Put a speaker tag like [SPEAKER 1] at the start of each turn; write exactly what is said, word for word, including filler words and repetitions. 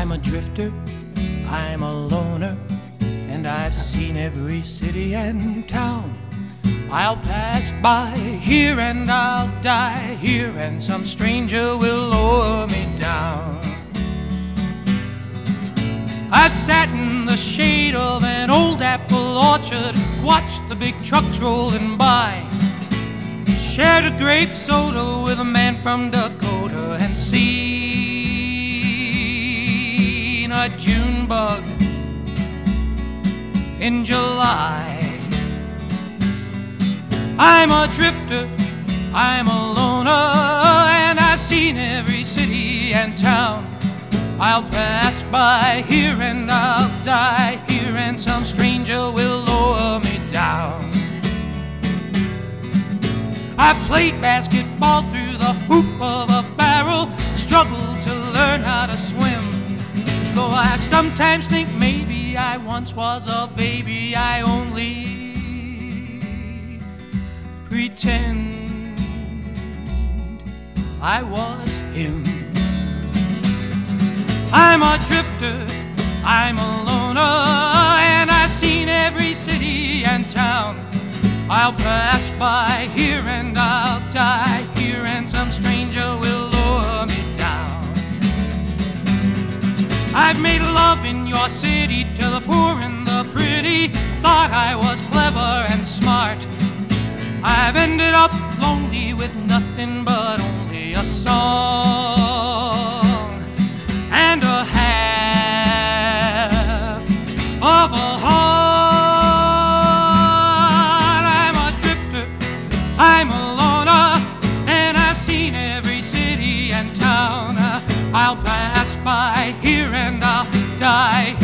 [SPEAKER 1] I'm a drifter, I'm a loner, and I've seen every city and town. I'll pass by here and I'll die here, and some stranger will lower me down. I've sat in the shade of an old apple orchard, watched the big trucks rolling by, shared a grape soda with a man from Dakota, and seen a June bug in July. I'm a drifter, I'm a loner, and I've seen every city and town. I'll pass by here and I'll die here, and some stranger will lower me down. I've played basketball through the hoop of a barrel, struggled to learn how to swim. Though I sometimes think maybe I once was a baby, I only pretend I was him. I'm a drifter, I'm a loner, and I've seen every city and town. I'll pass by here and I'll die here, and some stranger will lower me down. I've made love in your city to the poor and the pretty, thought I was clever and smart. I've ended up lonely with nothing but only a song and a half of a heart. I'm a drifter, I'm a loner, and I've seen every city and town. I'll pass by here and I'll die